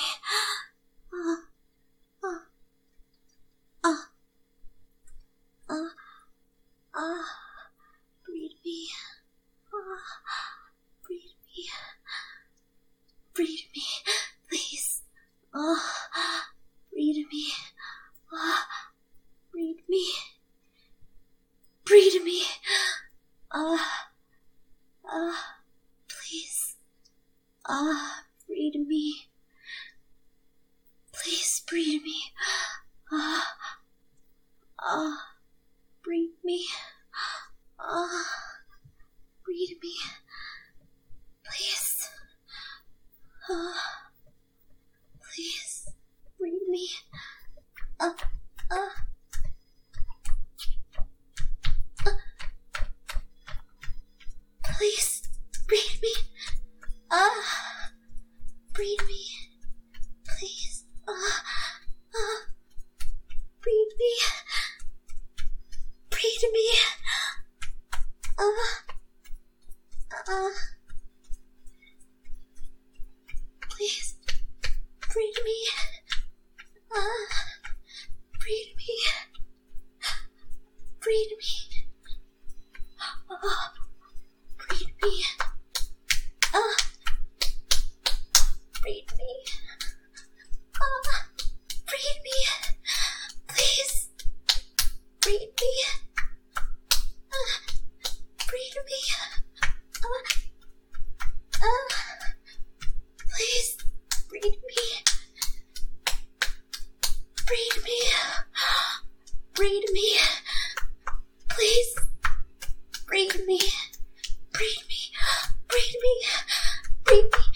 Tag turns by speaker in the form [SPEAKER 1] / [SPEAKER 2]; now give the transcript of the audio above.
[SPEAKER 1] Breed me. Breed me. Breed me, please. Breed me. Breed me. Breed me. Please. Breed me. Please breed me. Breed me. Breed me. Please. Please breed me. Please breed me. Breed me. Please. Breed me. Breed me. Please breed me. Breed me. Breed me. Breed me. Breed me. Breed me. Please. Breed me. Breed me. Please. Breed me. Breed me. Breed me. Please. Breed me. Breed me. Breed me. Breed me.